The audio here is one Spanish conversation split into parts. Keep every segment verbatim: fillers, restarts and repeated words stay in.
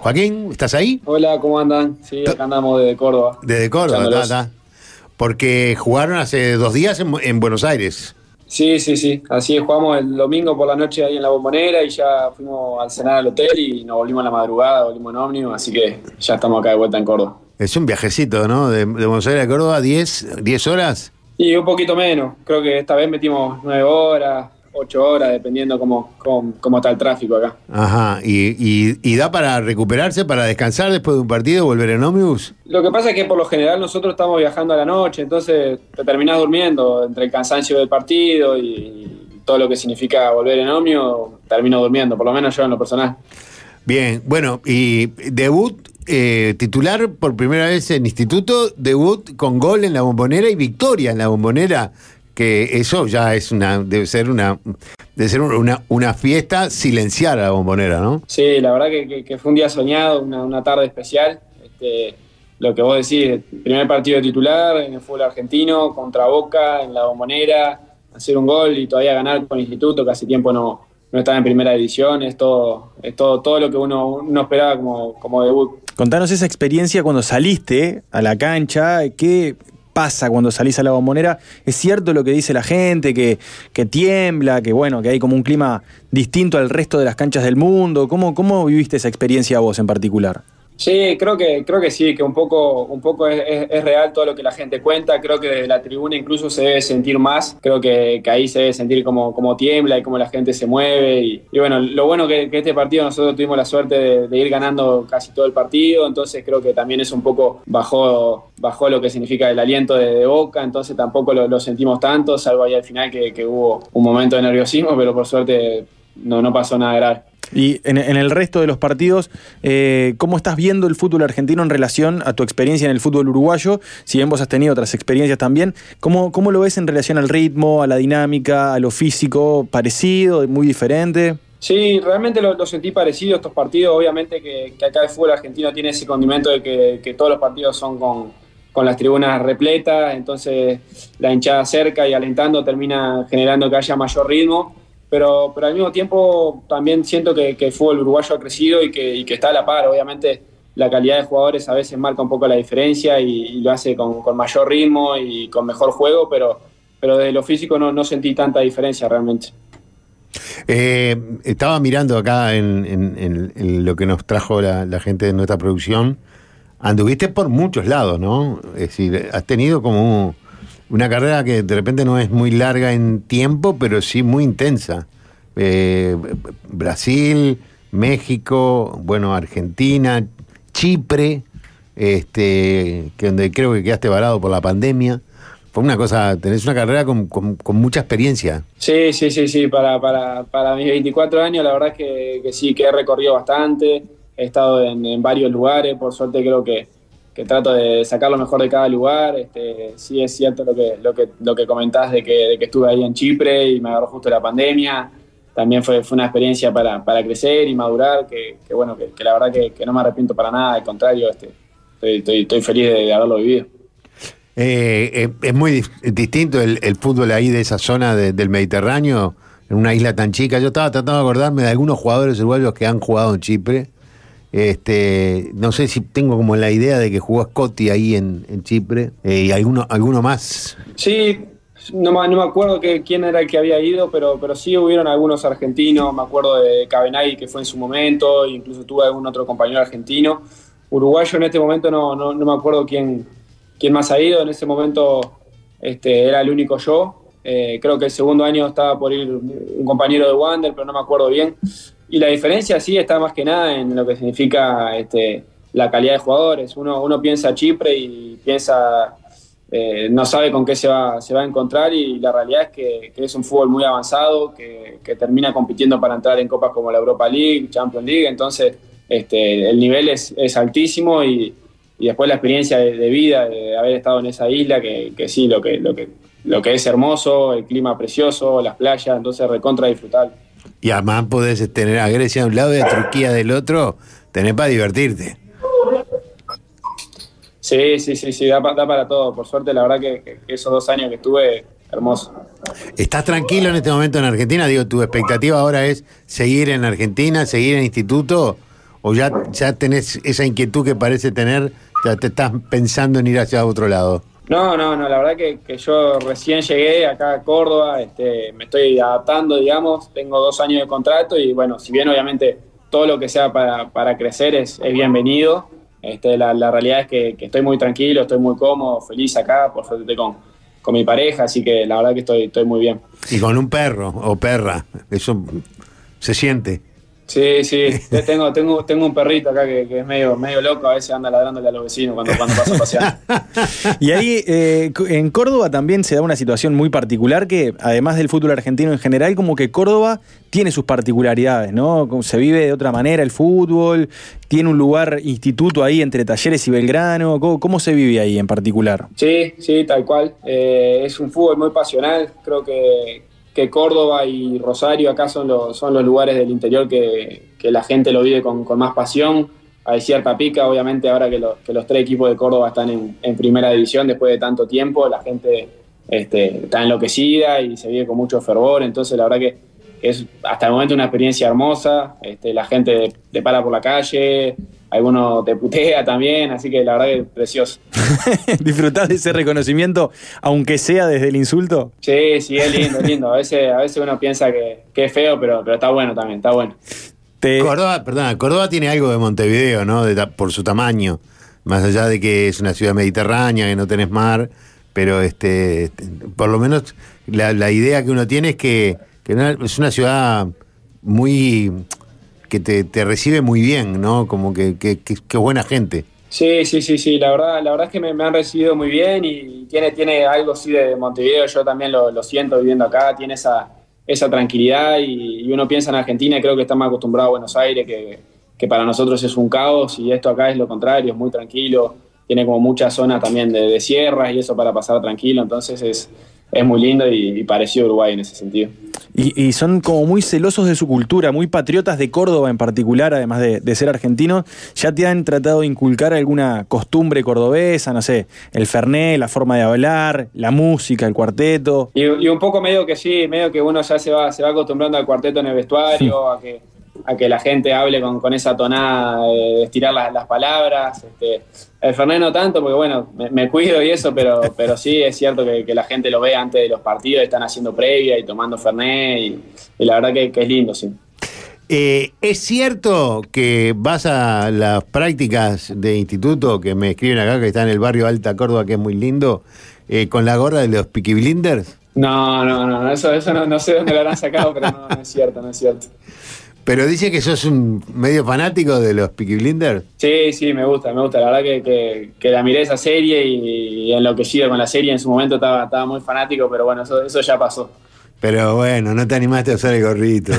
Joaquín, ¿estás ahí? Hola, ¿cómo andan? Sí, acá andamos desde Córdoba. Desde Córdoba, está, está. Porque jugaron hace dos días en, en Buenos Aires. Sí, sí, sí. Así es, jugamos el domingo por la noche ahí en la Bombonera y ya fuimos al cenar al hotel y nos volvimos a la madrugada, volvimos en ómnibus, así que ya estamos acá de vuelta en Córdoba. Es un viajecito, ¿no? De, de Buenos Aires a Córdoba, diez horas. Y un poquito menos. Creo que esta vez metimos nueve horas, ocho horas, dependiendo cómo, cómo, cómo está el tráfico acá. Ajá. ¿Y, y, ¿Y da para recuperarse, para descansar después de un partido, volver en ómnibus? Lo que pasa es que por lo general nosotros estamos viajando a la noche, entonces te terminás durmiendo entre el cansancio del partido y todo lo que significa volver en ómnibus, termino durmiendo, por lo menos yo en lo personal. Bien, bueno, y debut eh, titular por primera vez en instituto, debut con gol en la Bombonera y victoria en la Bombonera, que eso ya es una, debe ser una, debe ser una, una fiesta silenciar a la Bombonera, ¿no? Sí, la verdad que, que, que fue un día soñado, una, una tarde especial. Este, lo que vos decís, el primer partido de titular en el fútbol argentino, contra Boca, en la Bombonera, hacer un gol y todavía ganar con Instituto, que hace tiempo no, no estaba en primera división, es todo, es todo, todo lo que uno, uno esperaba como, como debut. Contanos esa experiencia cuando saliste a la cancha, ¿qué pasa cuando salís a la Bombonera? ¿Es cierto lo que dice la gente, que, que tiembla, que bueno, que hay como un clima distinto al resto de las canchas del mundo? ¿Cómo, cómo viviste esa experiencia vos en particular? Sí, creo que, creo que sí, que un poco, un poco es, es, es real todo lo que la gente cuenta. Creo que desde la tribuna incluso se debe sentir más. Creo que, que ahí se debe sentir como, como tiembla y cómo la gente se mueve. Y, y bueno, lo bueno que, que este partido nosotros tuvimos la suerte de, de ir ganando casi todo el partido. Entonces creo que también es un poco bajó, bajó lo que significa el aliento de, de Boca. Entonces tampoco lo, lo sentimos tanto, salvo ahí al final que, que hubo un momento de nerviosismo, pero por suerte no, no pasó nada grave. Y en, en el resto de los partidos, eh, ¿cómo estás viendo el fútbol argentino en relación a tu experiencia en el fútbol uruguayo? Si bien vos has tenido otras experiencias también, ¿cómo, cómo lo ves en relación al ritmo, a la dinámica, a lo físico? ¿Parecido, muy diferente? Sí, realmente lo, lo sentí parecido estos partidos. Obviamente que, que acá el fútbol argentino tiene ese condimento de que, que todos los partidos son con, con las tribunas repletas, entonces la hinchada cerca y alentando termina generando que haya mayor ritmo. Pero, pero al mismo tiempo también siento que, que el fútbol uruguayo ha crecido y que, y que está a la par. Obviamente la calidad de jugadores a veces marca un poco la diferencia y, y lo hace con, con mayor ritmo y con mejor juego, pero, pero de lo físico no, no sentí tanta diferencia realmente. Eh, estaba mirando acá en, en, en, en lo que nos trajo la, la gente de nuestra producción. Anduviste por muchos lados, ¿no? Es decir, has tenido como una carrera que de repente no es muy larga en tiempo, pero sí muy intensa. Eh, Brasil, México, bueno, Argentina, Chipre, este, que donde creo que quedaste varado por la pandemia. Fue una cosa, tenés una carrera con, con, con mucha experiencia. Sí, sí, sí, sí, para, para, para mis veinticuatro años la verdad es que, que sí, que he recorrido bastante, he estado en, en varios lugares, por suerte creo que que trato de sacar lo mejor de cada lugar. Este, sí es cierto lo que, lo que, lo que comentás de que, de que estuve ahí en Chipre y me agarró justo la pandemia. También fue, fue una experiencia para, para crecer y madurar, que, que bueno, que, que la verdad que, que no me arrepiento para nada, al contrario, este, estoy, estoy, estoy feliz de, de haberlo vivido. Eh, eh, es muy dif- distinto el, el fútbol ahí de esa zona de, del Mediterráneo, en una isla tan chica. Yo estaba tratando de acordarme de algunos jugadores uruguayos que han jugado en Chipre. Este, no sé si tengo como la idea de que jugó Scotti ahí en, en Chipre, eh, y alguno, alguno más. Sí, no, no me acuerdo que, quién era el que había ido, pero, pero sí hubieron algunos argentinos. Me acuerdo de Cabenagui, que fue en su momento, incluso tuve algún otro compañero argentino. Uruguayo en este momento no, no, no me acuerdo quién, quién más ha ido. En ese momento este, era el único yo. Eh, creo que el segundo año estaba por ir un compañero de Wander, pero no me acuerdo bien. Y la diferencia sí está más que nada en lo que significa este, la calidad de jugadores. Uno, uno piensa Chipre y piensa, eh, no sabe con qué se va, se va a encontrar, y la realidad es que, que es un fútbol muy avanzado, que, que termina compitiendo para entrar en copas como la Europa League, Champions League. Entonces este, el nivel es, es altísimo, y, y después la experiencia de, de vida, de haber estado en esa isla, que, que sí, lo que, lo, que, lo que es hermoso, el clima precioso, las playas, entonces recontra disfrutar. Y además podés tener a Grecia de un lado y a Turquía del otro, tenés para divertirte. Sí, sí, sí, sí, da, da para todo. Por suerte, la verdad que, que esos dos años que estuve, hermoso. ¿Estás tranquilo en este momento en Argentina? Digo, ¿tu expectativa ahora es seguir en Argentina, seguir en instituto? o ya, ya tenés esa inquietud que parece tener, ya te estás pensando en ir hacia otro lado? No, no, no, la verdad que, que yo recién llegué acá a Córdoba, este, me estoy adaptando, digamos, tengo dos años de contrato y bueno, si bien obviamente todo lo que sea para, para crecer es, es bienvenido, este, la, la realidad es que, que estoy muy tranquilo, estoy muy cómodo, feliz acá, por suerte estoy con, con mi pareja, así que la verdad que estoy, estoy muy bien. Y con un perro o perra, eso se siente. Sí, sí, tengo, tengo, tengo un perrito acá que, que es medio, medio loco, a veces anda ladrándole a los vecinos cuando, cuando paso paseando. Y ahí eh, en Córdoba también se da una situación muy particular que, además del fútbol argentino en general, como que Córdoba tiene sus particularidades, ¿no? Se vive de otra manera el fútbol, tiene un lugar instituto ahí entre Talleres y Belgrano. ¿Cómo, cómo se vive ahí en particular? Sí, sí, tal cual. Eh, es un fútbol muy pasional, creo que... que Córdoba y Rosario acá son los, son los lugares del interior que, que la gente lo vive con, con más pasión. Hay cierta pica, obviamente, ahora que, lo, que los tres equipos de Córdoba están en, en primera división después de tanto tiempo, la gente este, está enloquecida y se vive con mucho fervor, entonces la verdad que es hasta el momento una experiencia hermosa, este, la gente te para por la calle, alguno te putea también, así que la verdad que es precioso. ¿Disfrutás de ese reconocimiento, aunque sea desde el insulto? Sí, sí, es lindo, es lindo. A veces, a veces uno piensa que, que es feo, pero, pero está bueno también, está bueno. Te... Córdoba, perdona, Córdoba tiene algo de Montevideo, ¿no? De, por su tamaño, más allá de que es una ciudad mediterránea, que no tenés mar, pero este, este por lo menos la, la idea que uno tiene es que, que es una ciudad muy... que te, te recibe muy bien, ¿no? Como que, que, que, que buena gente. Sí, sí, sí, sí, la verdad, la verdad es que me, me han recibido muy bien y tiene, tiene algo así de Montevideo, yo también lo, lo siento viviendo acá, tiene esa, esa tranquilidad y, y uno piensa en Argentina y creo que está más acostumbrado a Buenos Aires, que, que para nosotros es un caos y esto acá es lo contrario, es muy tranquilo, tiene como mucha zona también de, de sierras y eso para pasar tranquilo, entonces es, es muy lindo y, y parecido a Uruguay en ese sentido. Y, y son como muy celosos de su cultura, muy patriotas de Córdoba en particular, además de, de ser argentinos. ¿Ya te han tratado de inculcar alguna costumbre cordobesa? No sé, el fernet, la forma de hablar, la música, el cuarteto. Y, y un poco medio que sí, medio que uno ya se va, se va acostumbrando al cuarteto en el vestuario, a que, a que la gente hable con, con esa tonada de, de estirar las, las palabras. Este, el fernet no tanto, porque bueno, me, me cuido y eso, pero, pero sí es cierto que, que la gente lo ve antes de los partidos, están haciendo previa y tomando fernet, y, y la verdad que, que es lindo, sí. Eh, ¿Es cierto que vas a las prácticas de instituto que me escriben acá, que está en el barrio Alta Córdoba, que es muy lindo, eh, con la gorra de los Peaky Blinders? No, no, no, eso, eso no, no sé dónde lo habrán sacado, pero no, no es cierto, no es cierto. Pero dice que sos un medio fanático de los Peaky Blinders. Sí, sí, me gusta, me gusta. La verdad que, que, que la miré esa serie y, y enloquecido con la serie. En su momento estaba, estaba muy fanático, pero bueno, eso, eso ya pasó. Pero bueno, no te animaste a usar el gorrito.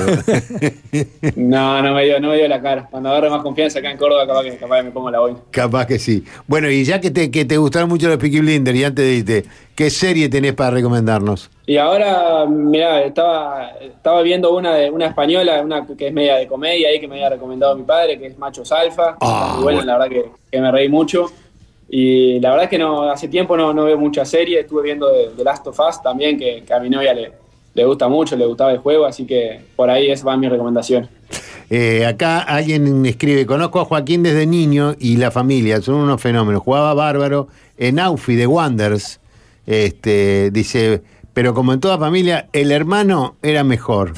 No, no me dio, no me dio la cara. Cuando agarre más confianza acá en Córdoba, capaz que, capaz que me pongo la boina. Capaz que sí. Bueno, y ya que te, que te gustaron mucho los Peaky Blinders y antes de irte, ¿qué serie tenés para recomendarnos? Y ahora, mirá, estaba, estaba viendo una de una española, una que es media de comedia ahí que me había recomendado mi padre, que es Machos Alfa. Ah, y bueno, bueno, la verdad que, que me reí mucho. Y la verdad es que no, hace tiempo no, no veo muchas series. Estuve viendo The Last of Us también, que, que a mi novia le, le gusta mucho, le gustaba el juego, así que por ahí esa va mi recomendación. Eh, acá alguien escribe: conozco a Joaquín desde niño y la familia, son unos fenómenos. Jugaba bárbaro en Aufi de Wanderers. Este, dice, pero como en toda familia, el hermano era mejor.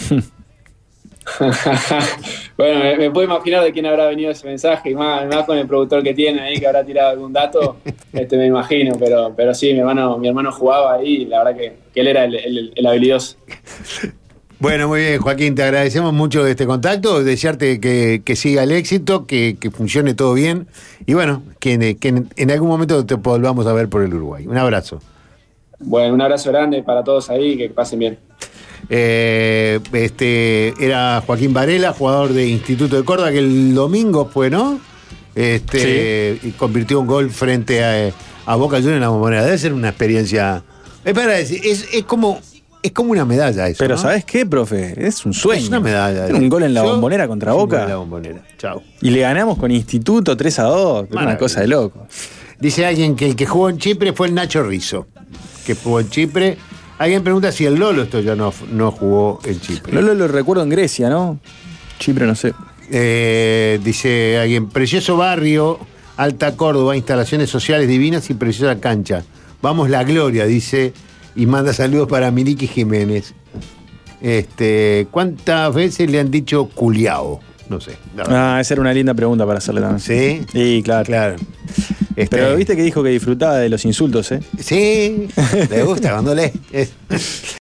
Bueno, me, me puedo imaginar de quién habrá venido ese mensaje, y más, más con el productor que tiene ahí, que habrá tirado algún dato, este, me imagino, pero, pero sí, mi hermano, mi hermano jugaba ahí, y la verdad que, que él era el, el, el habilidoso. Bueno, muy bien, Joaquín, te agradecemos mucho este contacto, desearte que, que siga el éxito, que, que funcione todo bien, y bueno, que, que en, en algún momento te volvamos a ver por el Uruguay. Un abrazo. Bueno, un abrazo grande para todos ahí, que pasen bien. Eh, este era Joaquín Varela, jugador de Instituto de Córdoba, que el domingo fue, ¿no? Este, sí. Y convirtió un gol frente a, a Boca Juniors en la Bombonera. Debe ser una experiencia. Es para decir, es, es como es como una medalla eso. Pero ¿no? ¿sabes qué, profe? Es un sueño. Es una medalla. Era un gol en la Yo, Bombonera contra Boca. En la Bombonera. Chao. Y le ganamos con Instituto tres a dos. Una cosa de loco. Dice alguien que el que jugó en Chipre fue el Nacho Rizzo, que jugó en Chipre. Alguien pregunta si el Lolo esto ya no, no jugó en Chipre. Lolo lo recuerdo en Grecia, ¿no? Chipre no sé. Eh, dice alguien, precioso barrio, Alta Córdoba, instalaciones sociales divinas y preciosa cancha. Vamos la gloria, dice, y manda saludos para Miliki Jiménez. Este, ¿cuántas veces le han dicho culiao? No sé. Ah, esa era una linda pregunta para hacerle también. ¿Sí? Sí, claro. Claro. Este, Pero viste que dijo que disfrutaba de los insultos, ¿eh? Sí, le gusta cuando lee.